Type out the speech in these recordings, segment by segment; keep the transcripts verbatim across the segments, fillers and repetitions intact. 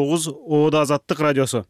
тогуз Оода Азаттык радиосу.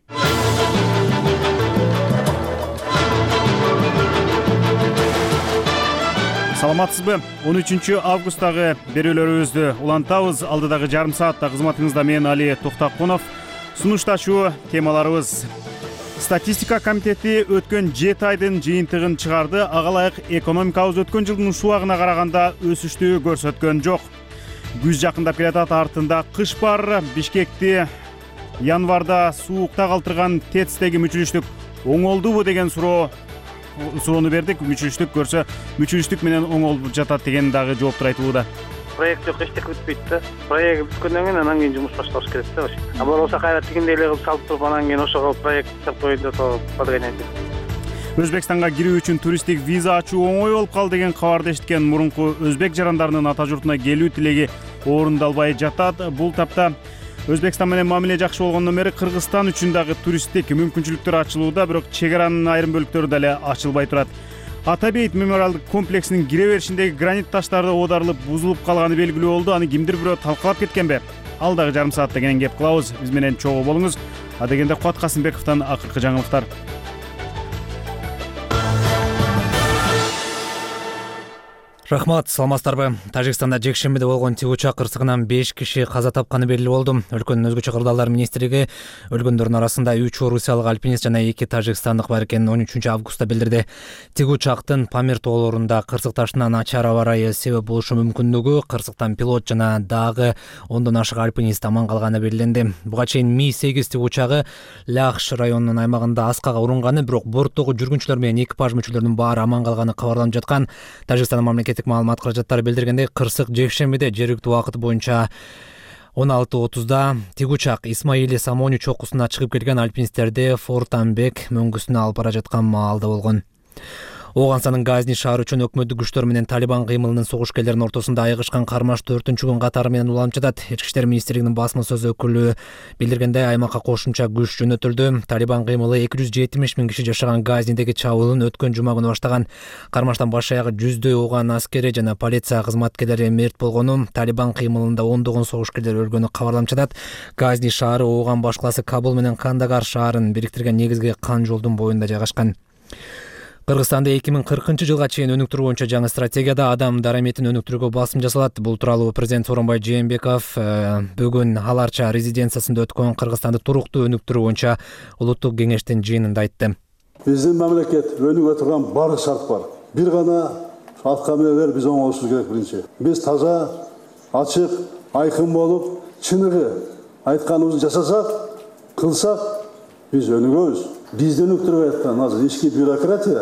Саламатсызбы? он үчүнчү августтагы берүүлөрүбүздү улантабыз. Алдыдагы жарым саатта кызматыңызда мен Али Токтокунов. Сунуштачуу темаларыбыз: Статистика комитети өткөн жети айдын жыйынтыгын чыгарды. Ага ылайык экономикабыз өткөн жылдын шубагына караганда өсүштү көрсөткөн жок. Күз жакындап келатат, артында кыш бар. Бишкекти январда суукта калтырган ТЭЦтеги мүчүлүштүк оңолдубу деген суроо суроону бердик. Мүчүлүштүк көрсө мүчүлүштүк менен оңолуп жатат деген дагы жооптор айтылууда. Проект жок, эчтеке бүтпөйт да. Проект бүткөндөн кийин анан кийин жумуш башталыш керек да. А болбосо кайра тигиндей эле кылып салып туруп анан кийин ошого проект жасап коюнду то подгонять. Өзбекстанга кирүү үчүн туристтик виза ачуу оңой болуп калды деген кабарды эшиткен мурунку өзбек жарандарынын ата журтуна келүү тилеги орундалбай жатат. Бул тапта Өзбекстан менен мамиле жакшы болгондон бери Кыргызстан үчүн дагы туристтик мүмкүнчүлүктөр ачылууда, бирок чек аранын айрым бөлүктөрү дале ачылбай турат. Ата бейит мемориалдык комплексинин кире беришиндеги гранит таштарды оодарылып бузулуп калганы белгилүү болду. Аны кимдир бирөө талкалап кеткенби? Ал дагы жарым саатта кенен кеп кылабыз. Биз менен чогуу болуңуз. А дегенде Куат Касымбековдон акыркы жаңылыктар. Рахмат, саламатсыздарбы? Тажикстанда жекшембиде болгон тик учак кырсыгынан беш киши каза тапканы белгилүү болду. Өлкөнүн өзгөчө кырдаалдар министрлиги өлгөндөрдүн арасында үч орусиялык альпинист жана эки тажикстандык бар экенин он үчүнчү августта билдирди. Тик учактын Памир тоолорунда кырсык ташынан начар аба ырайы себеп болушу мүмкүндүгү, кырсыктан пилот жана дагы ондон ашык альпинист аман калганы белгиленди. Буга чейин Ми сегиз тик учагы Ляхш районунун аймагында аскага урунганы, бирок борттогу жүргүнчүлөр менен экипаж мүчөлөрүнүн баары аман калганы кабарланып жаткан. Тажикстан мамлекеттик маалымат каражаттары билдиргендей, кырсык жекшембиде жергиликтүү убакыт боюнча он алты отузда тик учак Исмаили Самони чокусуна чыгып келген альпинисттерди Фортамбек мөңгүсүнө алып бара жаткан маалда болгон. Оогансанын Газни шаары үчүн өкмөттүк күчтөр менен Талибан кыймылынын согушкерлеринин ортосунда айыгышкан кармаш төртүнчү күн катары менен уланып жатат. Ички иштер министрлигинин басма сөз өкүлү билдиргендей, аймакка кошумча күч жөнөтүлдү. Талибан кыймылы эки жүз жетимиш миң киши жашаган Газнидеги чабуулун өткөн жума күнү баштаган. Кармаштан баш аягы жүздөй ооган аскери жана полиция кызматкерлери мерт болгону, Талибан кыймылында ондогон согушкерлер өлгөнү кабарланып жатат. Газни шаары ооган башкаласы Кабул менен Кандагар шаарын бириктирген негизги кан жолдун боюнда жайгашкан. Кыргызстанда эки миң кыркынчы жылга чейин өнүктүрүү боюнча жаңы стратегияда адам дараметин өнүктүрүүгө басым жасалат. Бул тууралуу президент Сооронбай Жээнбеков бүгүн Аларча резиденциясында өткөн Кыргызстанды туруктуу өнүктүрүү боюнча улуттук кеңештин жыйынында айтты. Биздин мамлекет өнүгө турган баардык шарт бар. Бир гана алка менен биз оңолушубуз керек биринчи. Биз таза, ачык, айкын болуп, чыныгы айтканыбызды жасасак, кылсак, биз өнүгөбүз. Бизди өнүктүрүп аткан азыр ички бюрократия,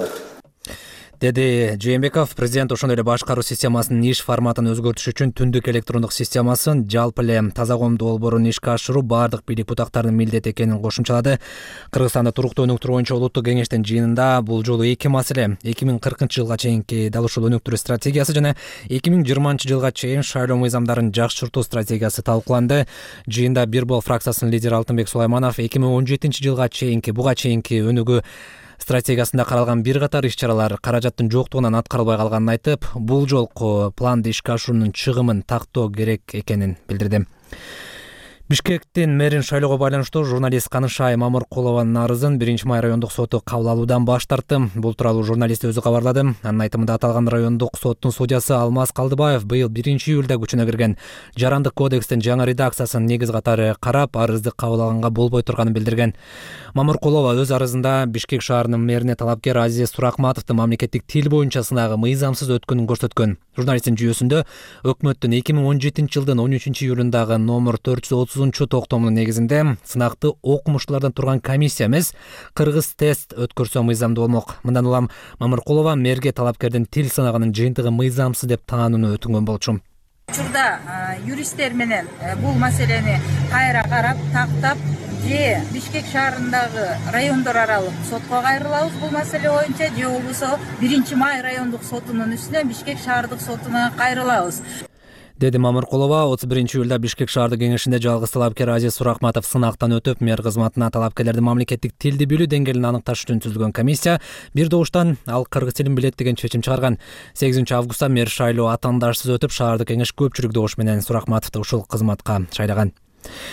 деди Жээнбеков. Президент ошондой эле башкаруу системасынын иш форматын өзгөртүш үчүн түндүк электрондук системасын жалпы эле таза коомдуу долбоорун ишке ашыруу баардык бийлик бутактарынын милдети экенин кошумчалады. Кыргызстанда туруктуу өнүктүрүү боюнча улуттук кеңештин жыйынында бул жолу эки маселе: эки миң кыркынчы жылга чейинки дал ушул өнүктүрүү стратегиясы жана эки миң жыйырманчы жылга чейин шайлоо мыйзамдарын жакшыртуу стратегиясы талкууланды. Жыйында Бир Бол фракциясынын лидери Алтынбек Сулайманов эки миң он жетинчи жылга чейинки буга чейинки өнүгүү стратегиясында каралган бир катар иш-чаралар каражаттын жоктугунан аткарылбай калганын айтып, бул жолку планды ишке ашыруунун чыгымын тактоо керек экенин билдирди. Бишкектин мэрин шайлоого байланыштуу журналист Канышай Мамыркулованын арызын биринчи май райондук соту кабыл алуудан баш тартты. Бул тууралуу журналист өзү кабарлады. Анын айтымында, аталган райондук соттун судьясы Алмаз Калдыбаев быйыл биринчи июлда күчүнө кирген Жарандык кодекстин жаңы редакциясын негиз катары карап, арызды кабыл алганга болбой турганын билдирген. Мамыркулова өз арызында Бишкек шаарынын мэрине талапкер Азиз Суракматовдун мамлекеттик тил боюнча сынагы мыйзамсыз өткөнүн көрсөткөн. Журналисттин жүйөсүндө өкмөттүн эки миң он жетинчи жылдын он үчүнчү июлундагы номер төрт жүз отузунчу токтомунун негизинде сынакты окумуштуулардан турган комиссия эмес, кыргыз тест өткөрсө мыйзамдуу болмок. Мындан улам Мамыркулова мэрге талапкердин тил сынагынын жыйынтыгы мыйзамсыз деп таанууну өтүнгөн болчу. Учурда юристтер менен бул маселени кайра карап, тактап, же Бишкек шаарындагы райондор аралык сотко кайрылабыз бул маселе боюнча, же болбосо биринчи май райондук сотунун үстүнө Бишкек шаардык сотуна кайрылабыз, деди Мамыркулова. отуз биринчи июлда Бишкек шаардык кеңешинде жалгыз талапкер Азиз Суракматов сынактан өтүп, мэр кызматына талапкерлердин мамлекеттик тилди билүү деңгээлин аныкташ үчүн түзүлгөн комиссия бир добуштан ал кыргыз тилин билет деген чечим чыгарган. сегизинчи августта мэр шайлоо атаандашсыз өтүп, шаардык кеңеш көпчүлүк добуш менен Суракматовду ушул кызматка шайлаган.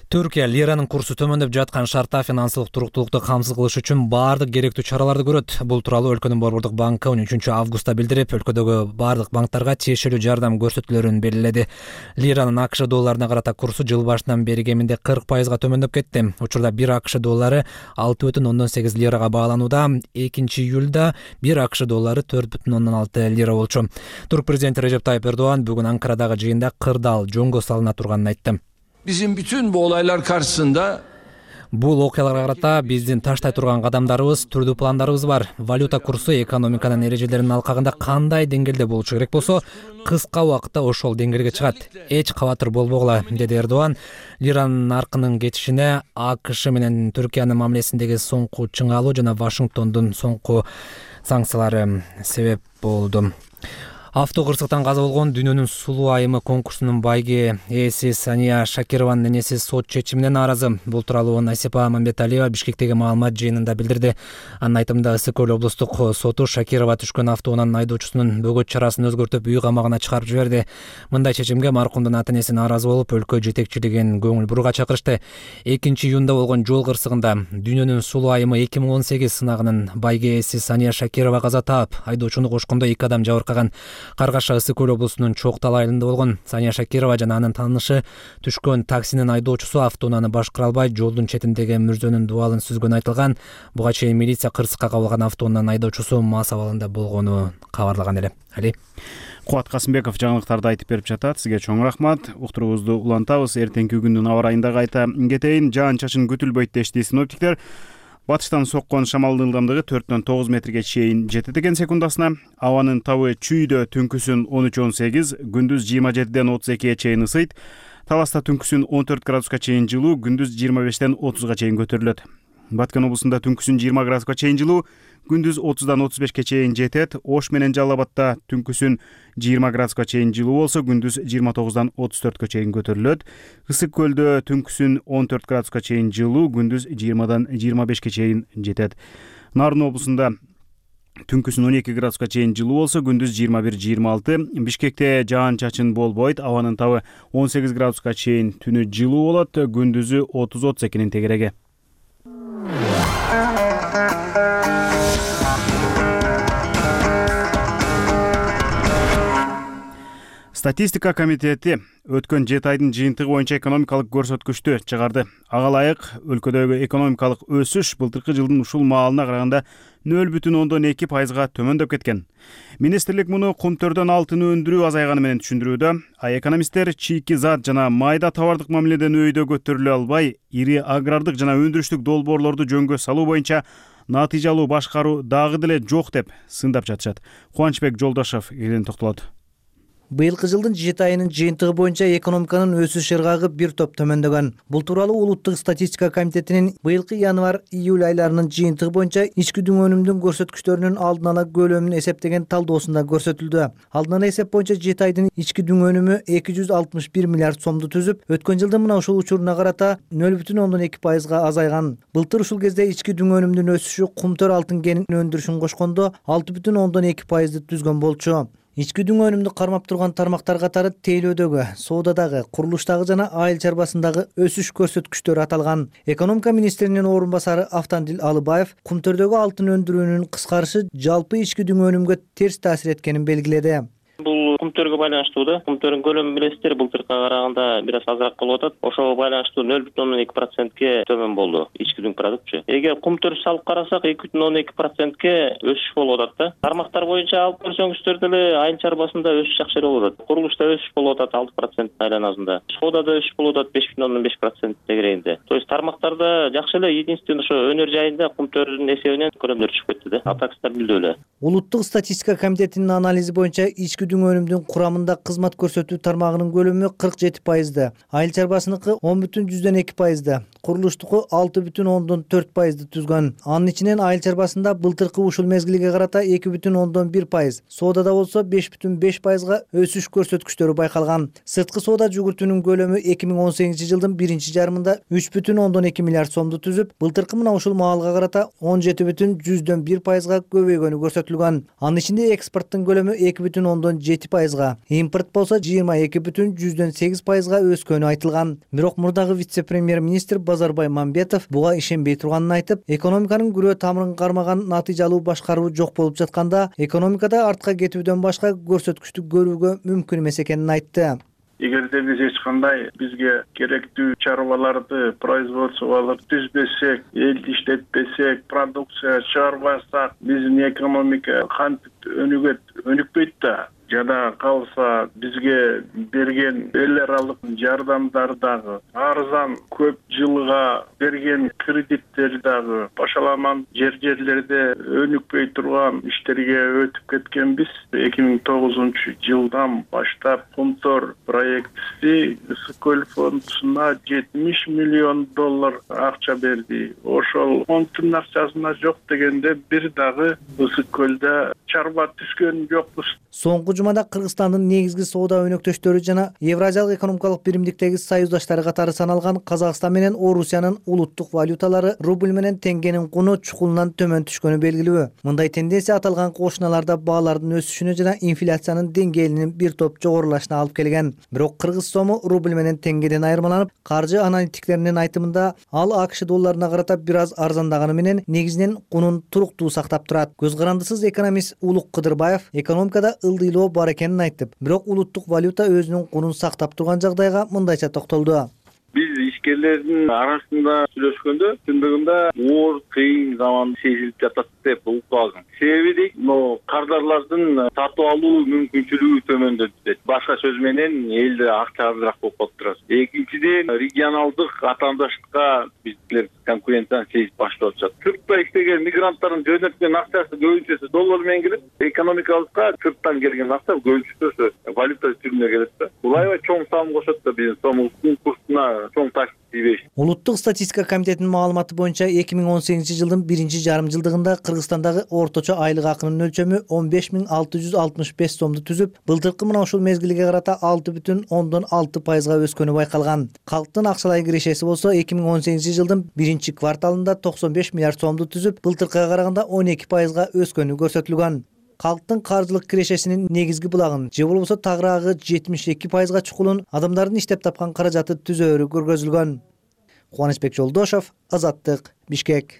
Түркия лиранын курсу төмөндөп жаткан шартта финансылык туруктуулукту камсыз кылыш үчүн баардык керектүү чараларды көрөт. Бул тууралуу өлкөнүн Борбордук банкы он үчүнчү августта билдирип, өлкөдөгү баардык банктарга тиешелүү жардам көрсөтүүлөрүн белгиледи. Лиранын АКШ долларына карата курсу жыл башынан бери кеминде кырк пайызга төмөндөп кетти. Учурда бир АКШ доллары алты бүтүн ондон сегиз лирага бааланууда. экинчи июлда бир АКШ доллары төрт бүтүн ондон алты лира болчу. Турк президенти Режеп Тайып Эрдоган бүгүн Анкарадагы жыйында кырдаал жөнгө салына турганын айтты. Bizim bütün bu olaylar karşısında Бул окуяларга карата биздин таштай турган кадамдарыбыз, түрдүү пландарыбыз бар. Валюта курсу экономиканын эрежелеринин алкагында кандай деңгээлде болушу керек болсо, кыска убакытта ошол деңгээлге чыгат. Эч кабатыр болбогула, деди Эрдоган. Лиранын наркынын кетишине АКШ менен Түркиянын мамилесиндеги соңку чыңалуу жана Вашингтондун соңку санкциялары себеп болду. Авто кырсыктан каза болгон Дүйнөнүн сулуу айымы конкурсунун байги ээси Сания Шакированын энеси сот чечимине нааразы. Бул тууралуу Насипа Мамбеталиева Бишкектеги маалымат жыйынында билдирди. Анын айтымында Ысык көл облустук соту Шакирова түшкөн автоунан айдоочусунун бөгөт чарасын өзгөртүп үй камагына чыгарып жиберди. Мындай чечимге маркумдун ата энеси нааразы болуп, өлкө жетекчилигин көңүл бурууга чакырышты. экинчи июнда болгон жол кырсыгында Дүйнөнүн сулуу айымы эки миң он сегиз сынагынын байги ээси Сания Шакирова каза таап, айдоочуну кошкондо эки адам жабыркаган. Каргаша Ысык көл облусунун Чоктал айылында болгон. Сания Шакирова жана анын таанышы түшкөн таксинин айдоочусу автоунааны башкара албай жолдун четиндеги мүрзөнүн дубалын сүзгөнү айтылган. Буга чейин милиция кырсыкка кабылган автоунаанын айдоочусу мас абалында болгону кабарлаган эле. Али Кубат Касымбеков жаңылыктарды айтып берип жатат. Сизге чоң рахмат. Уктуруубузду улантабыз. Эртеңки күндүн аба ырайында кайта кетейин. Жаан-чачын күтүлбөйт дешти синоптиктер. Батыштан соккон шамалдын ылдамдыгы төрттөн тогуз метрге чейин жетет экен секундасына. Абанын табы чүйдө түнкүсүн он үч он сегиз, күндүз жыйырма жетиден отуз экиге чейин ысыйт. Таласта түнкүсүн он төрт градуска чейин жылуу, күндүз жыйырма бештен отузга чейин көтөрүлөт. Баткен облусунда түнкүсүн жыйырма градуска чейин жылуу, күндүз отуздан отуз бешке чейин жетет. Ош менен Жалал Абадта түнкүсүн жыйырма градуска чейин жылуу болсо, күндүз жыйырма тогуздан отуз төрткө чейин көтөрүлөт. Ысык көлдө түнкүсүн он төрт градуска чейин жылуу, күндүз жыйырмадан жыйырма бешке чейин жетет. Нарын облусунда түнкүсүн он эки градуска чейин жылуу болсо, күндүз жыйырма бир жыйырма алты. Бишкекте жаан-чачын болбойт. Абанын табы он сегиз градуска чейин түнү жылуу болот, күндүзү отуз отуз экинин тегереги. Статистика комитети өткөн жети айдын жыйынтыгы боюнча экономикалык көрсөткүчтү чыгарды. Ага ылайык өлкөдөгү экономикалык өсүш былтыркы жылдын ушул маалына караганда нөл бүтүн ондон эки пайызга төмөндөп кеткен. Министрлик муну кумтөрдөн алтын өндүрүү азайганы менен түшүндүрүүдө, а экономисттер чийки зат жана майда товардык мамиледен өйдө көтөрүлө албай, ири агрардык жана өндүрүштүк долбоорлорду жөнгө салуу боюнча натыйжалуу башкаруу дагы деле жок деп сындап жатышат. Кубанычбек Жолдошов кийин токтолот. Быйылкы жылдын жети айынын жыйынтыгы боюнча экономиканын өсүш ыргагы бир топ төмөндөгөн. Бул тууралуу Улуттук статистика комитетинин быйылкы январь-июль айларынын жыйынтыгы боюнча ички дүң өнүмүнүн көрсөткүчтөрүнүн алдын ала көлөмүн эсептеген талдоосунда көрсөтүлдү. Алдын ала эсеп боюнча жети айдын ички дүң өнүмү эки жүз алтымыш бир миллиард сомду түзүп, өткөн жылдын мына ушул учуруна карата нөл бүтүн ондон эки пайызга азайган. Былтыр ушул кезде ички дүң өнүмүнүн өсүшү кумтөр алтын кенин өндүрүшүн кошкондо алты бүтүн ондон эки пайызды түзгөн болчу. Ички дүң өнүмдү кармап турган тармактар катары тейлөөдөгү, соодадагы, курулуштагы жана айыл чарбасындагы өсүш көрсөткүчтөрү аталган. Экономика министринин орун басары Автандил Алыбаев кумтөрдөгү алтын өндүрүүнүн кыскарышы жалпы ички дүң өнүмгө терс таасир эткенин белгиледи. Бул кумтөргө байланыштуу да. Кумтөрдүн көлөмү билесиздер, былтыркыга караганда бир аз азыраак болуп атат. Ошого байланыштуу нөл бүтүн ондон эки процентке төмөн болду ички дүң продуктчу. Эгер кумтөр салып карасак эки бүтүн ондон эки процентке өсүш болуп атат да. Тармактар боюнча алып көрсөңүздөр деле айыл чарбасында өсүш жакшы эле болуп атат. Курулушта өсүш болуп атат алты процент айланасында. Соодада өсүш болуп атат беш бүтүн ондон беш процент тегерегинде. То есть тармактарда жакшы эле, единственно ошо өнөр жайында кумтөрдүн эсебинен көлөмдөр түшүп кетти да. Атаксыздар билдүү эле. Улуттук статистика комитетинин анализи боюнча ички дүң өнүмдүн курамында кызмат көрсөтүү тармагынын көлөмү кырк жети пайызды, айыл чарбасыныкы он бүтүн жүздөн эки пайызды, курулуштуку алты бүтүн ондон төрт пайызды түзгөн. Анын ичинен айыл чарбасында былтыркы ушул мезгилге карата эки бүтүн ондон бир пайыз, соодада болсо беш бүтүн беш пайызга өсүш көрсөткүчтөрү байкалган. Сырткы соода жүгүртүүнүн көлөмү эки миң он сегизинчи жылдын биринчи жарымында үч бүтүн ондон эки миллиард сомду түзүп, былтыркы мына ушул маалга карата он жети бүтүн жүздөн бир пайызга көбөйгөнү көрсөтүлгөн. Анын ичинде экспорттун көлөмү эки бүтүн ондон жети пайызга, импорт болсо жыйырма эки бүтүн жүздөн сегиз пайызга өскөнү айтылган. Бирок мурдагы вице-премьер-министр Базарбай Мамбетов буга ишенбей турганын айтып, экономиканын күрөө тамырын кармаган натыйжалуу башкаруу жок болуп жатканда, экономикада артка кетүүдөн башка көрсөткүчтү көрүүгө мүмкүн эмес экенин айтты. Эгерде биз эч кандай бизге керектүү чарбаларды, производстволорду түзбөсөк, элди иштетпесек, продукция чыгарбасак, биздин экономика кантип өнүгөт, өнүкпөйт да. Жада калса бизге берген эл аралык жардамдар дагы, арзан көп жылга берген кредиттер дагы башаламан жер жерлерде өнүкпөй турган иштерге өтүп кеткенбиз. эки миң тогузунчу жылдан баштап Кумтор проекти Ысык көл фондуна жетимиш миллион доллар акча берди. Ошол фонддун акчасына жок дегенде бир дагы Ысык көлдө чарба түзгөн жокпуз. Соңку жумада Кыргызстандын негизги соода өнөктөштөрү жана Евразиялык экономикалык биримдиктеги союздаштары катары саналган Казакстан менен Орусиянын улуттук валюталары рубль менен теңгенин куну чукулунан төмөн түшкөнү белгилүү. Мындай тенденция аталган кошуналарда баалардын өсүшүнө жана инфляциянын деңгээлинин бир топ жогорулашына алып келген. Бирок кыргыз сому рубль менен теңгеден айырмаланып, каржы аналитиктеринин айтымында ал АКШ долларына карата бир аз арзандаганы менен негизинен кунун туруктуу сактап турат. Көз карандысыз экономист Улук Кыдырбаев экономикада ылдыйлоо бар экенин айтып, бирок улуттук валюта өзүнүн кунун сактап турган жагдайга мындайча токтолду. Биз ишкерлердин арасында сүйлөшкөндө чындыгында оор кыйын заман сезилип жатат деп угуп алдым. Себеби дейт, но кардарлардын сатып алуу мүмкүнчүлүгү төмөндөдү дейт. Башка сөз менен элде акча азыраак болуп калып турат. Экинчиден, регионалдык атаандаштыкка биздер конкуренцияны сезип баштап атышат. Сыртта иштеген мигранттардын жөнөткөн акчасы көбүнчөсү доллар менен келет. Экономикалыкка сырттан келген акча көбүнчөсү валюта түрүнө келет да. Булайба чоң сам кошот да биздин сомдун курсуна чоң таксит тийбейт. Улуттук статистика комитетинин маалыматы боюнча эки миң он сегизинчи жылдын биринчи жарым жылдыгында Кыргызстандагы орточо айлык акынын өлчөмү он беш миң алты жүз алтымыш беш сомду түзүп, былтыркы мына ушул мезгилге карата алты бүтүн ондон алты пайызга өскөнү байкалган. Калктын акчалай кирешеси болсо эки миң он сегизинчи жылдын биринчи кварталында токсон беш миллиард сомду түзүп, былтыркыга караганда он эки пайызга өскөнү көрсөтүлгөн. Калктын каржылык кирешесинин негизги булагын же болбосо тагыраагы жетимиш эки пайызга чукулун адамдардын иштеп тапкан каражаты түзөөрү көргөзүлгөн. Кубанычбек Жолдошов, Азаттык, Бишкек.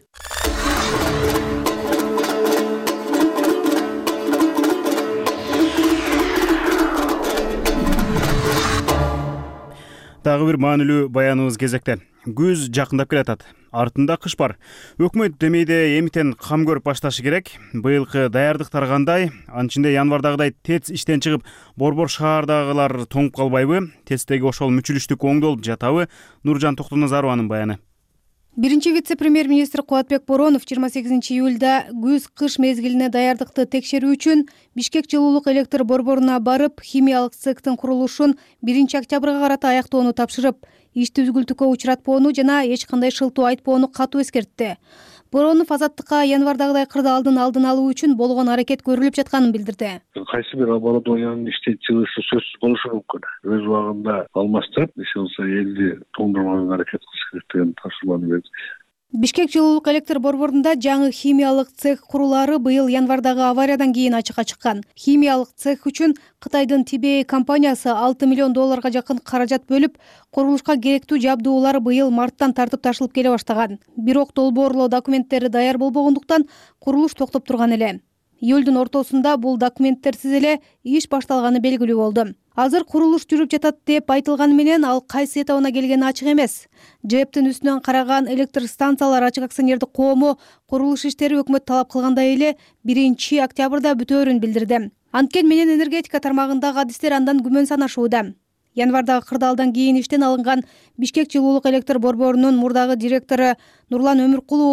Дагы бир маанилүү баяныбыз кезекте. Күз жакындап келатат. Артында кыш бар. Өкмөт демейде эмитен кам көрүп башташы керек. Быйылкы даярдыктар кандай? Анын ичинде январдагыдай ТЭЦ иштен чыгып, борбор шаардагылар тоңуп калбайбы? ТЭЦтеги ошол мүчүлүштүк оңдолуп жатабы? Нуржан Токтоназарованын баяны. Биринчи вице-премьер-министр Кубатбек Боронов жыйырма сегизинчи июлда күз-кыш мезгилине даярдыкты текшерүү үчүн Бишкек жылуулук электр борборуна барып, химиялык цехтин курулушун биринчи октябрга карата аяктоону тапшырып, ишти үзгүлтүккө учуратпоону жана эч кандай шылтоо айтпоону катуу эскертти. Боронов Азаттыкка январдагыдай кырдаалдын алдын алуу үчүн болгон аракет көрүлүп жатканын билдирди. Кайсы бир оборудованиянын иштен чыгышы сөзсүз болушу мүмкүн. Өз убагында алмаштырып, иши болсо элди тоңдурмага аракет кылыш керек деген тапшырманы берди. Бишкек жылуулук электр борборунда жаңы химиялык цех курулаары быйыл январдагы авариядан кийин ачыкка чыккан. Химиялык цех үчүн Кытайдын Тибей компаниясы алты миллион долларга жакын каражат бөлүп, курулушка керектүү жабдуулар быйыл марттан тартып ташылып келе баштаган. Бирок долбоорлоо документтери даяр болбогондуктан курулуш токтоп турган эле. Июлдун ортосунда бул документтерсиз эле иш башталганы белгилүү болду. Азыр курулуш жүрүп жатат деп айтылганы менен ал кайсы этабына келгени ачык эмес. ЖЭБтин үстүнөн караган электр станциялар ачык акционердик коому курулуш иштери өкмөт талап кылгандай эле биринчи октябрда бүтөөрүн билдирди. Анткени менен энергетика тармагындагы адистер андан күмөн санашууда. Январдагы кырдаалдан кийин иштен алынган Бишкек жылуулук электр борборунун мурдагы директору Нурлан Өмүркулуу уулу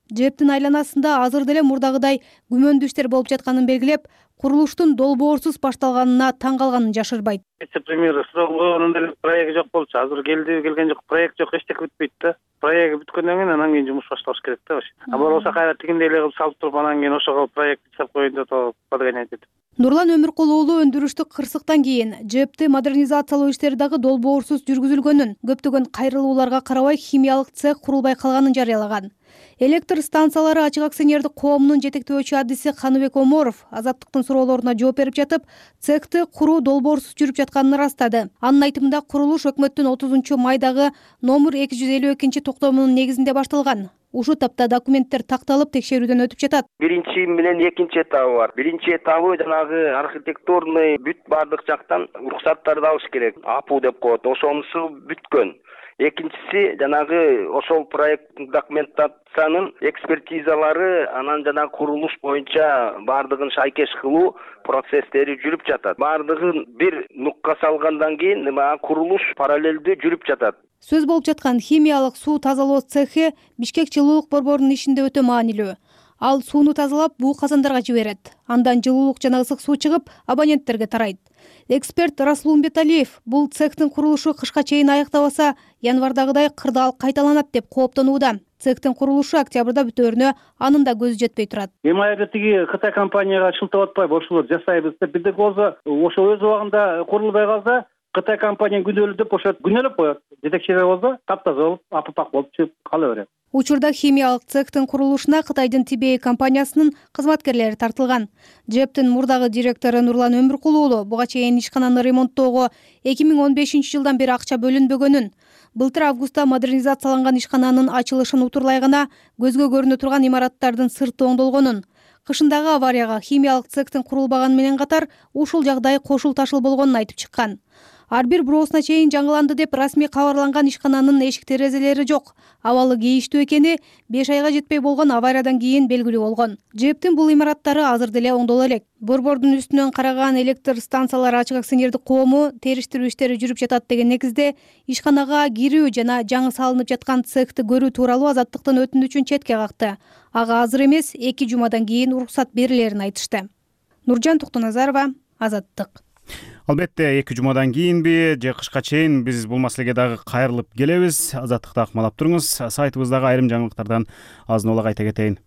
жэптин айланасында азыр деле мурдагыдай күмөндүү иштер болуп жатканын белгилеп, курулуштун долбоорсуз башталганына таң калганын жашырбайт. Пример срогун койгондон деле проект жок болчу. Азыр келди, келген жок, проект жок, эчтеке бүтпөйт да. Проект бүткөндөн кийин анан кийин жумуш башталыш керек да. А болбосо кайра тигиндей эле кылып салып туруп, анан кийин ошого проект жасап коеюн деп подгонять этип. Нурлан Өмүркул уулу өндүрүштүк кырсыктан кийин жэпти модернизациялоо иштери дагы долбоорсуз жүргүзүлгөнүн, көптөгөн кайрылууларга карабай химиялык цех курулбай калганын жарыялаган. Электр станциялары ачык акционердик коомунун жетектөөчү адиси Каныбек Оморов Азаттыктын суроолоруна жооп берип жатып, цехти куруу долбоорсуз жүрүп жатканын ырастады. Анын айтымында курулуш өкмөттүн отузунчу майдагы номер эки жүз элүү экинчи токтомунун негизинде башталган. Ушул тапта документтер такталып текшерүүдөн өтүп жатат. Биринчи менен экинчи этабы бар. Биринчи этабы жанагы архитектурный бүт бардык жактан уруксаттарды алыш керек. АПУ деп коет. Ошонусу бүткөн. Экинчиси жанагы ошол проект документациянын экспертизалары, анан жана курулуш боюнча бардыгын шайкеш кылуу процесстери жүрүп жатат. Бардыгын бир нукка салгандан кийин курулуш параллелдүү жүрүп жатат. Сөз болуп жаткан химиялык суу тазалоо цехи Бишкек жылуулук борборунун ишинде өтө маанилүү. Ал сууну тазалап, буу казандарга жиберет. Андан жылуулук жана ысык суу чыгып, абоненттерге тарайт. Эксперт Расул Умбеталиев бул цехтин курулушу кышка чейин аяктабаса, январдагыдай кырдаал кайталанат деп кооптонууда. Цехтин курулушу октябрда бүтөөрүнө анын да көзү жетпей турат. Эми айга тиги Кытай компанияга шылтап атпайбы, ошолор жасайбыз деп бирдек болсо, ошо өз убагында курулбай калса, Кытай компания күнөөлөп ошот, күнөөлөп коет. Жетекчилер болсо, таптаза болуп, апапак болуп чыгып кала берет. Учурда химиялык цехтин курулушуна Кытайдын Тибей компаниясынын кызматкерлери тартылган. жэптин мурдагы директору Нурлан Өмүркул уулу буга чейин ишкананы ремонттоого эки миң он бешинчи жылдан бери акча бөлүнбөгөнүн, былтыр августта модернизацияланган ишкананын ачылышын утурлай гана көзгө көрүнө турган имараттардын сырты оңдолгонун, кышындагы аварияга химиялык цехтин курулбаганы менен катар ушул жагдай кошул ташыл болгонун айтып чыккан. Ар бир буроосуна чейин жаңыланды деп расмий кабарланган ишкананын эшик терезелери жок. Абалы кейиштүү экени беш айга жетпей болгон авариядан кийин белгилүү болгон. жэптин бул имараттары азыр деле оңдоло элек. Борбордун үстүнөн караган электр станциялары ачык акционердик коому териштирүү иштери жүрүп жатат деген негизде ишканага кирүү жана жаңы салынып жаткан цехти көрүү тууралуу Азаттыктын өтүнүчүн четке какты. Ага азыр эмес, эки жумадан кийин уруксат берилерин айтышты. Нуржан Токтоназарова, Азаттык. Албетте, эки жумадан кийинби же кышка чейин биз бул маселеге дагы кайрылып келебиз. Азаттыкты акмалап туруңуз. Сайтыбыздагы айрым жаңылыктардан азын улак айта кетейин.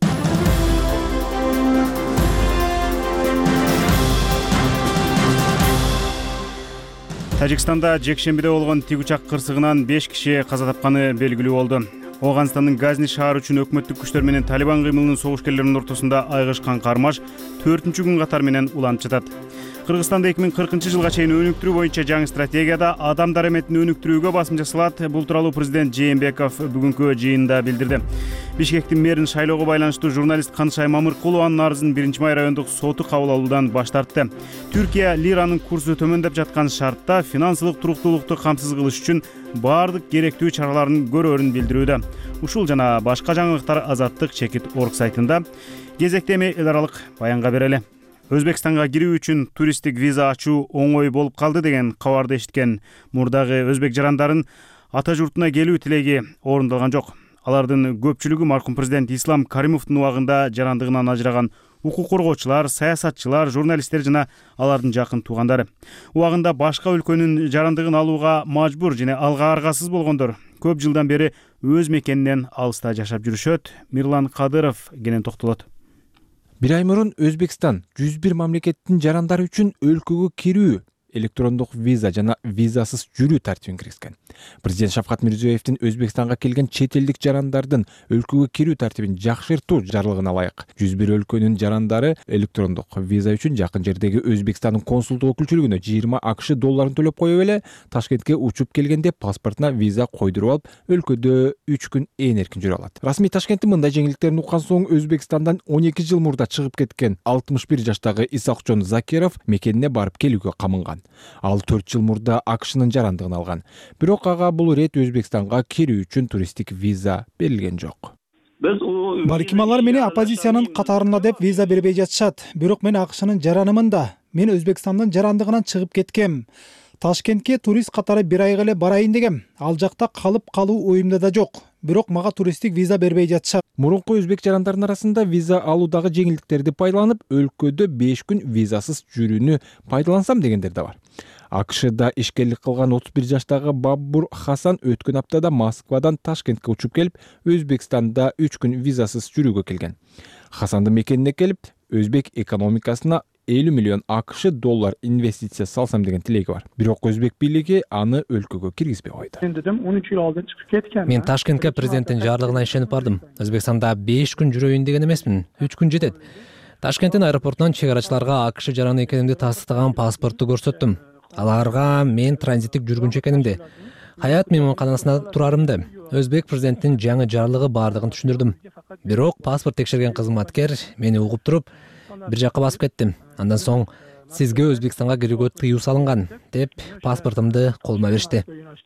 Тажикстанда жекшембиде болгон тик учак кырсыгынан беш киши каза тапканы белгилүү болду. Ооганстандын Газни шаары үчүн өкмөттүк күчтөр менен Талибан кыймылынын согушкерлеринин ортосунда айгышкан кармаш төртүнчү күн катар менен уланып жатат. Кыргызстанда эки миң кыркынчы жылга чейин өнүктүрүү боюнча жаңы стратегияда адамдар эметин өнүктүрүүгө басым жасалат. Бул тууралуу президент Жээнбеков бүгүнкү жыйында билдирди. Бишкектин мэрин шайлоого байланыштуу журналист Канышай Мамыркулу анын арызын биринчи май райондук соту кабыл алуудан баш тартты. Түркия лиранын курсу төмөндөп жаткан шартта финансылык туруктуулукту камсыз кылыш үчүн баардык керектүү чараларын көрөөрүн билдирүүдө. Ушул жана башка жаңылыктар Азаттык чекит орг сайтында. Кезектеме эл аралык баянга берели. Өзбекстанга кирүү үчүн туристтик виза ачуу оңой болуп калды деген кабарды эшиткен мурдагы өзбек жарандарын ата журтуна келүү тилеги орундалган жок. Алардын көпчүлүгү маркум президент Ислам Каримовдун убагында жарандыгынан ажыраган укук коргоочулар, саясатчылар, журналисттер жана алардын жакын туугандары. Убагында башка өлкөнүн жарандыгын алууга мажбур жана алга аргасыз болгондор көп жылдан бери өз мекенинен алыста жашап жүрүшөт. Мирлан Кадыров кенен токтолот. Бир ай мурун Өзбекстан жүз бир мамлекеттин жарандары үчүн өлкөгө кирүү, электрондук виза жана визасыз жүрүү тартибин киргизген. Президент Шавкат Мирзиёевдин Өзбекстанга келген чет элдик жарандардын өлкөгө кирүү тартибин жакшыртуу жарлыгын алайык. жүз бир өлкөнүн жарандары электрондук виза үчүн жакын жердеги Өзбекстандын консулдук өкүлчүлүгүнө жыйырма акш долларын төлөп коюп эле Ташкентке учуп келгенде паспортуна виза койдуруп алып, өлкөдө үч күн ээн эркин жүрө алат. Расмий Ташкенттин мындай жеңилдиктерин уккан соң Өзбекстандан он эки жыл мурда чыгып кеткен алтымыш бир жаштагы Исакжон Закиров мекенине барып келүүгө камынган. Ал төрт жыл мурда акшнын жарандыгын алган. Бирок ага бул рет Өзбекстанга кирүү үчүн туристтик виза берилген жок. Балким алар мени оппозициянын катарында деп виза бербей жатышат. Бирок мен акшнын жаранымын да. Мен Өзбекстандын жарандыгынан чыгып кеткем. Ташкентке турист катары бир айга эле барайын дегем. Ал жакта калып калуу оюмда да жок. бирок мага туристтик виза бербей жатышат. Мурунку өзбек жарандардын арасында виза алуудагы жеңилдиктерди пайдаланып, өлкөдө беш күн визасыз жүрүүнү пайдалансам дегендер да бар. АКШда ишкерлик кылган отуз бир жаштагы Бабур Хасан өткөн аптада Москвадан Ташкентке учуп келип, Өзбекстанда үч күн визасыз жүрүүгө келген. Хасандын мекенине келип, өзбек экономикасына элүү миллион АКШ доллар инвестиция салсам деген тилеги бар. Бирок өзбек бийлиги аны өлкөгө киргизбей койду. Мен дедим он үч жыл алдын чыгып кеткен. Мен Ташкентке президенттин жарлыгына ишенип бардым. Өзбекстанда беш күн жүрөйүн деген эмесмин. үч күн жетет. Ташкенттин аэропортунан чек арачыларга АКШ жараны экенимди тастыктаган паспортту көрсөттүм. Аларга мен транзиттик жүргүнчү экенимди, Хаят мейманканасында турарымды, өзбек президенттин жаңы жарлыгы бардыгын түшүндүрдүм. Бирок паспорт текшерген кызматкер мени угуп туруп, бир жакка басып кетти. Андан соң сизге Өзбекстанга кирүүгө тыюу салынган деп паспортумду колума беришти.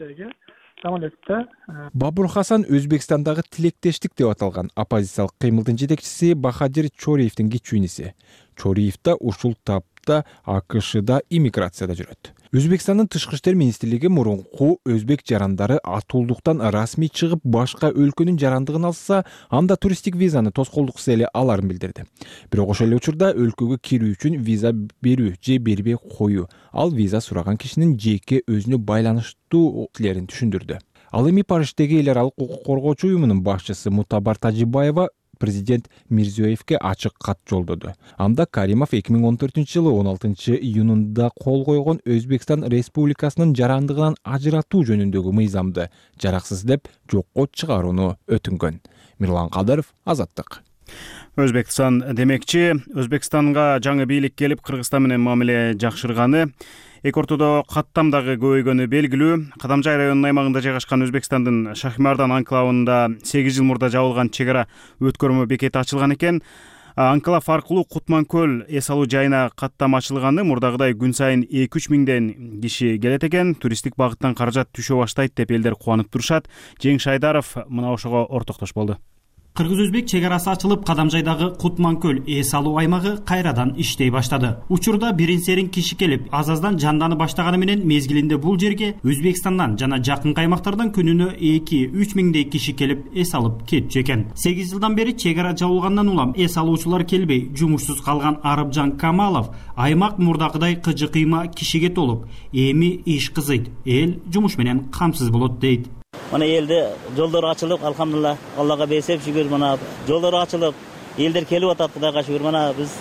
Бабур Хасан Өзбекстандагы тилектештик деп аталган оппозициялык кыймылдын жетекчиси Бахадир Чориевдин кичүүниси. Чориев да ушул тапта АКШда иммиграцияда жүрөт. Өзбекстандын тышкы иштер министрлиги мурунку өзбек жарандары атуулдуктан расмий чыгып башка өлкөнүн жарандыгын алса, анда туристтик визаны тоскоолдуксуз эле аларын билдирди. Бирок ошол эле учурда өлкөгө кирүү үчүн виза берүү же бербей коюу, ал виза сураган кишинин жеке өзүнө байланыштуу тилерин түшүндүрдү. Ал эми Париждеги эл аралык укук коргоочу уюмунун башчысы Мутабар Тажибаева президент Мирзиёевке ачык кат жолдоду. Анда Каримов эки миң он төртүнчү жылы он алтынчы июнунда кол койгон Өзбекстан Республикасынын жарандыгынан ажыратуу жөнүндөгү мыйзамды жараксыз деп жокко чыгарууну өтүнгөн. Мирлан Кадыров, Азаттык. Өзбекстан демекчи, Өзбекстанга жаңы бийлик келип, Кыргызстан менен мамиле жакшырганы, эки ортодо каттамдагы көбөйгөнү белгилүү. Кадамжай районунун аймагында жайгашкан Өзбекстандын Шахмардан анклавында сегиз жыл мурда жабылган чек ара өткөрмө бекети ачылган экен. Анклав аркылуу Кутман-Көл эс алуу жайына каттам ачылганы, мурдагыдай күн сайын эки үч миңден киши келет экен. Туристтик багыттан каражат түшө баштайт деп элдер кубанып турушат. Жеңиш Айдаров мына ошого ортоктош болду. Кыргыз-өзбек чек арасы ачылып, Кадамжайдагы Кутман-Көл эс алуу аймагы кайрадан иштей баштады. Учурда бирин-серин киши келип, аз-аздан жанданы баштаганы менен мезгилинде бул жерге Өзбекстандан жана жакын каймактардан күнүнө эки үч миңдей киши келип эс алып кетчү экен. сегиз жылдан бери чек ара жабылгандан улам эс алуучулар келбей, жумушсуз калган Арыпжан Камалов аймак мурдагыдай кыжы-кыйма кишиге толуп, эми иш кызыйт, эл жумуш менен камсыз болот дейт. Мына элде жолдор ачылып, алхамдулилла, Аллага бесеп шүгүр, мына жолдор ачылып, элдер келип атат, Кудайга шүгүр. Мына биз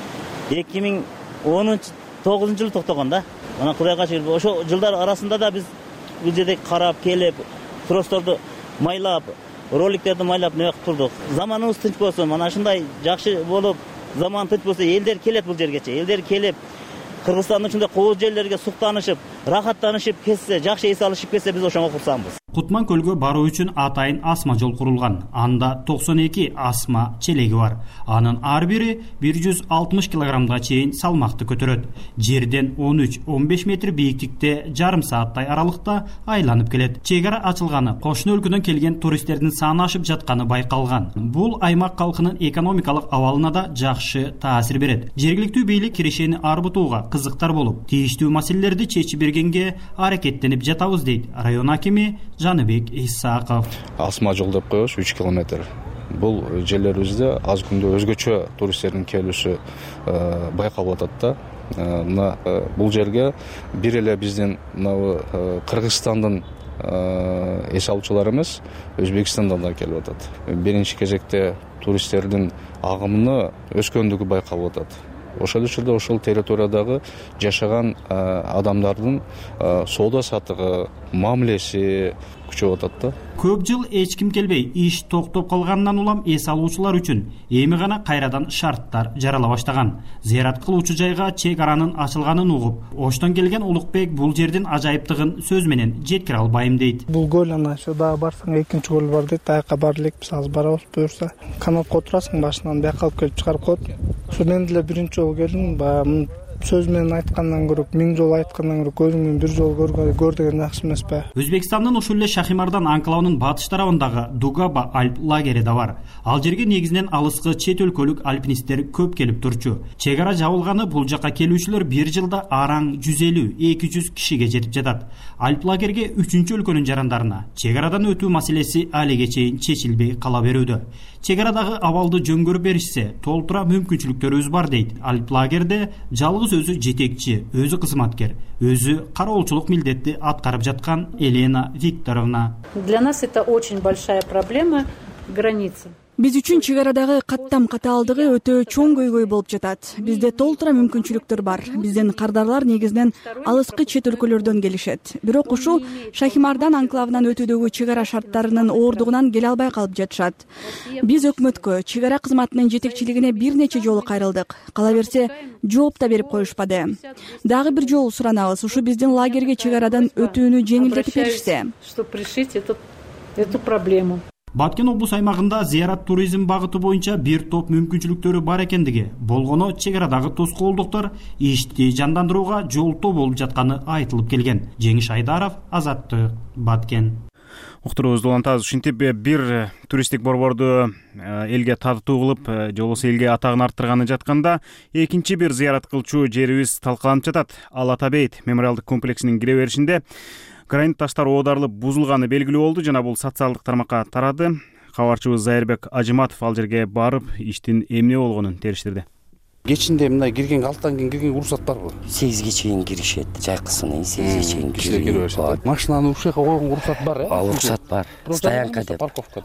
эки миң он тогузунчу жылы токтогон да. Мына Кудайга шүгүр, ошо жылдар арасында да биз бул жерде карап келип, тросторду майлап, роликтерди майлап неме кылып турдук. Заманыбыз тынч болсун, мына ушундай жакшы болуп, заман тынч болсо, элдер келет бул жергече. Элдер келип, Кыргызстандын ушундай кооз жерлерге суктанышып, рахаттанышып кетсе, жакшы эс алышып кетсе, биз ошого курсанбыз. Кутман-Көлгө баруу үчүн атайын асма жол курулган. Анда токсон эки асма челеги бар. Анын ар бири бир жүз алтымыш килограммга чейин салмакты көтөрөт. Жерден он үч он беш метр бийиктикте жарым сааттай аралыкта айланып келет. Чек ара ачылганы, кошуна өлкөдөн келген туристтердин саны ашып жатканы байкалган. Бул аймак калкынын экономикалык абалына да жакшы таасир берет. Жергиликтүү бийлик кирешени арбытууга кызыктар болуп, тийиштүү маселелерди чечип бергенге аракеттенип жатабыз дейт район акими Жаныбек Исаков. Асма жол деп коебуз, үч километр. Бул жерлерибизде аз күндө өзгөчө туристтердин келүүсү байкалып атат да. Мына бул жерге бир эле биздин мына Кыргызстандын эс алуучулары эмес, Өзбекстандан да келип атат. Биринчи кезекте туристтердин агымы өскөндүгү байкалып атат. Ошол учурда ошол территориядагы жашаган адамдардын соода саттыгы, мамилеси күчөп атат да. Көп жыл эч ким келбей, иш токтоп калгандан улам эс алуучулар үчүн эми гана кайрадан шарттар жарала баштаган. Зыярат кылуучу жайга чек аранын ачылганын угуп, Оштон келген Улукбек бул жердин ажайыптыгын сөз менен жеткире албайм дейт. Бул көл ана ошо дагы барсаң экинчи көл бар дейт, аяка бара элек, биз азыр барабыз, буюрса. Канатка отурасың, башынан бияка алып келип чыгарып коет. Ошондон эле биринчи жолу келдим, баягы сөз менен айткандан көрө миң жолу айткандан көрө көзүң менен бир жолу көр деген жакшы эмеспи? Өзбекстандын ушул эле Шахимардан анклавынын батыш тарабындагы Дугаба Альп лагери да бар. Ал жерге негизинен алыскы чет өлкөлүк альпинисттер көп келип турчу. Чек ара жабылганы бул жака келүүчүлөр бир жылда араң жүз элүү эки жүз кишиге жетип жатат. Альп лагерге үчүнчү өлкөнүн жарандарына чек арадан өтүү маселеси алиге чейин чечилбей кала берүүдө. Чек арадагы абалды жөнгөрүп беришсе, толтура мүмкүнчүлүктөрүбүз бар дейт. Альп лагерде жалгыз өзү жетекчи, өзү кызматкер, өзү кароолчулук милдетти аткарып жаткан Елена Викторовна. Для нас это очень большая проблема границы. Биз үчүн чек арадагы каттам катаалдыгы өтө чоң көйгөй болуп жатат. Бизде толтура мүмкүнчүлүктөр бар. Биздин кардарлар негизинен алыскы чет өлкөлөрдөн келишет. Бирок ушул Шахимардан анклавынан өтүүдөгү чек ара шарттарынын оордугунан келе албай калып жатышат. Биз өкмөткө, чек ара кызматынын жетекчилигине бир нече жолу кайрылдык. Кала берсе, жооп да берип коюшпады. Дагы бир жолу суранабыз, ушу биздин лагерге чек арадан өтүүнү жеңилдетип беришсе. Что решить эту эту проблему. Баткен облус аймагында зыярат туризм багыты боюнча бир топ мүмкүнчүлүктөрү бар экендиги, болгону чек арадагы тоскоолдуктар ишти жандандырууга жолтоо болуп жатканы айтылып келген. Жеңиш Айдаров, Азаттык, Баткен. Уктуруубузду улантабыз. Ушинтип бир туристтик борборду элге татыктуу кылып, же болбосо элге атагын арттырганы жатканда, экинчи бир зыярат кылчу жерибиз талкаланып жатат. Ал Ата бейит мемориалдык комплексинин кире беришинде гранит таштар оодарылып бузулганы белгилүү болду жана бул социалдык тармакка тарады. Кабарчыбыз Зайырбек Ажыматов ал жерге барып, иштин эмне болгонун териштирди. Кечинде мындай киргенге алттан кийин киргенге уруксат барбы? сегизге чейин киришет. Жайкысын сегизге чейин киришет. Машинаны ушул жака койгонго уруксат бар, э? Уруксат бар. Стоянка деп.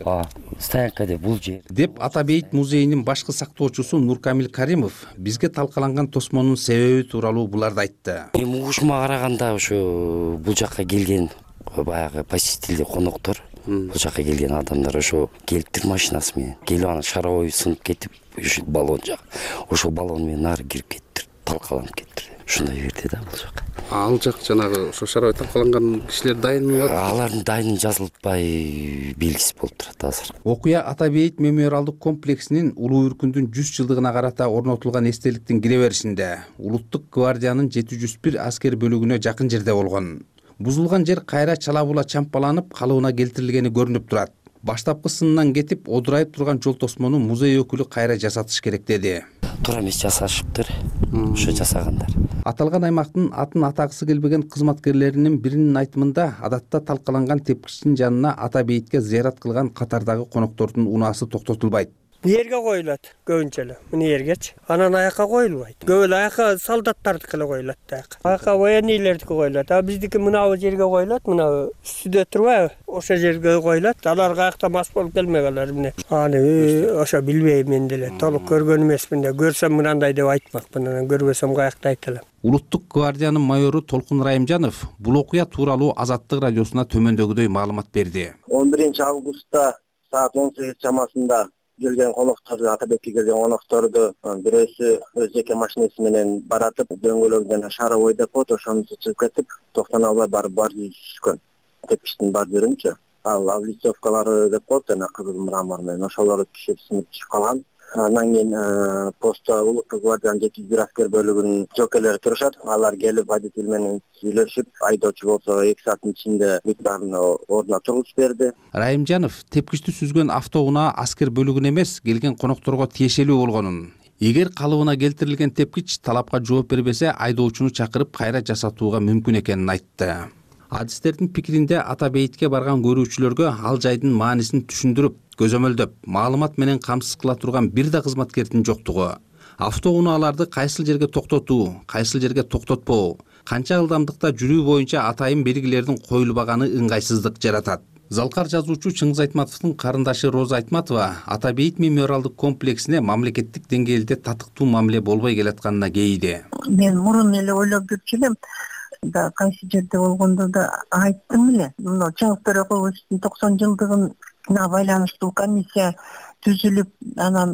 Стоянка деп бул жер. Деп Ата бейит музейинин башкы сактоочусу Нуркамил Каримов бизге талкаланган тосмонун себеби тууралуу буларды айтты. Эми угушума караганда ошо бул жака келген баягы посетителдер, коноктор, бул жака келген адамдар ошо келиптир машинасы менен. Келип анан шаровой сынып кетип, ушул баллон жак. Ошол баллон менен нары кирип кеттир, талкаланып кеттир. Ушундай жерде да бул жак. Ал жак жанагы ошо шаровой талкаланган кишилер дайын. Алардын дайын жазылбай белгиси болуп турат азыр. Окуя Ата бейит мемориалдык комплексинин Улуу Үркүндүн жүз жылдыгына карата орнотулган эстеликтин кире беришинде Улуттук гвардиянын жети жүз бир аскер бөлүгүнө жакын жерде болгон. Бузулган жер кайра чала-була чампаланып, калыбына келтирилгени көрүнүп турат. Баштапкы сынынан кетип, одурайып турган жол тосмону музей өкүлү кайра жасатыш керек деди. Туура эмес жасашыптыр, ошо жасагандар. Аталган аймактын атын атагысы келбеген кызматкерлеринин биринин айтымында адатта талкаланган тепкичтин жанына Ата бейитке зыярат кылган катардагы коноктордун унаасы токтотулбайт. Бул жерге коюлат көбүнчө эле. Мына жергечи. Анан аяка коюлбайт. Көп эле аяка солдаттардыкы эле коюлат аяка. Аяка военныйлердики коюлат. А биздики мына жерге коюлат, мына үстүдө турбайбы? Ошо жерге коюлат. Аларга аякта мас болуп келмегенлер эмне. Аны ошо билбейм мен деле. Толук көргөн эмесмин да. Көрсөм мынандай деп айтмакмын. Анан көрбөсөм каякта айталам. Улуттук гвардиянын майору Толкун Райымжанов бул окуя тууралуу Азаттык радиосуна төмөндөгүдөй маалымат берди. он биринчи августта саат он сегиз чамасында келген конокторду, Ата бейитке келген конокторду бирөөсү өз жеке машинеси менен баратып, дөңгөлөк жана шаровой депот ошону чыгып кетип, токтоно албай барып бар жүрүшкөн. Тепкичтин бар жүрүнчө. Ал листовкалары депот жана кызыл мрамор менен ошолорду түшүп сынып түшүп калган. Андан кийин постто Улуттук гвардиянын жети жүз бир аскер бөлүгүнүн жокерлери турушат. Алар келип водитель менен сүйлөшүп, айдоочу болсо эки сааттын ичинде бүт баарын ордуна тургузуп берди. Райымжанов тепкичти сүзгөн автоунаа аскер бөлүгүнө эмес, келген конокторго тиешелүү болгонун. Эгер калыбына келтирилген тепкич талапка жооп бербесе, айдоочуну чакырып кайра жасатууга мүмкүн экенин айтты. Адистердин пикиринде Ата бейитке барган көрүүчүлөргө ал жайдын маанисин түшүндүрүп, көзөмөлдөп, маалымат менен камсыз кыла турган бир да кызматкердин жоктугу, автоунааларды кайсыл жерге токтотуу, кайсыл жерге токтотпоо, канча ылдамдыкта жүрүү боюнча атайын белгилердин коюлбаганы ыңгайсыздык жаратат. Залкар жазуучу Чыңгыз Айтматовдун карындашы Роза Айтматова Ата бейит мемориалдык комплексине мамлекеттик деңгээлде татыктуу мамиле болбой келатканына кейиди. Мен мурун эле ойлоп жүрчү элем. Да кайсы жерде болгондо да айттым эле. Мына Чыңгыз Төрөкуловдун токсон жылдыгына байланыштуу комиссия түзүлүп, анан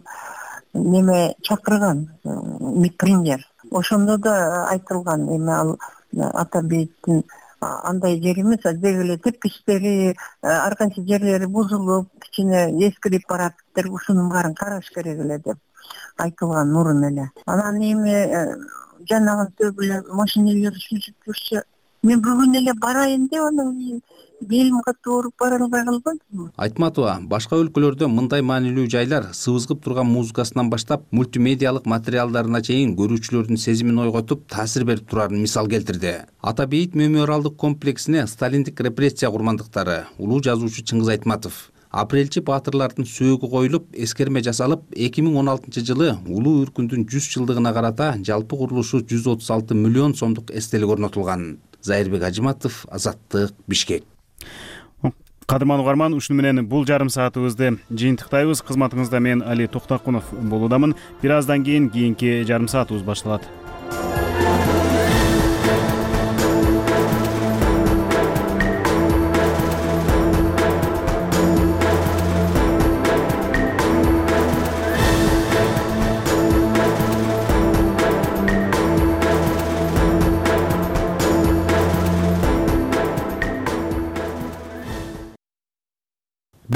неме чакырган митпремьер. Ошондо да айтылган эми ал Ата бейиттин андай жер эмес, деги эле тепкичтери ар кайсы жерлери бузулуп кичине эскирип барат. Ушунун баарын караш керек эле деп айтылган мурун эле. Анан эми жанагынтип эле машинелер сүзүп жүрсө, мен бүгүн эле барайын деп анан белим катуу ооруп бара албай калгам. Айтматова башка өлкөлөрдө мындай маанилүү жайлар сыбызгып турган музыкасынан баштап мультимедиалык материалдарына чейин көрүүчүлөрдүн сезимин ойготуп таасир берип турарын мисал келтирди. Ата Бейит мемориалдык комплексине сталиндик репрессия курмандыктары, улуу жазуучу Чыңгыз Айтматов, апрелчи баатырлардын сөөгү коюлуп, эскерме жасалып, эки миң он алтынчы жылы улуу үркүндүн жүз жылдыгына карата жалпы курулушу жүз отуз алты миллион сомдук эстелик орнотулган. Зайырбек Ажиматов, Азаттык, Бишкек. Кадырман угарман, ушуну менен бул жарым саатыбызды жыйынтыктайбыз. Кызматыңызда мен Али Токтокунов болуудамын. Бир аздан кийин кийинки жарым саатыбыз башталат.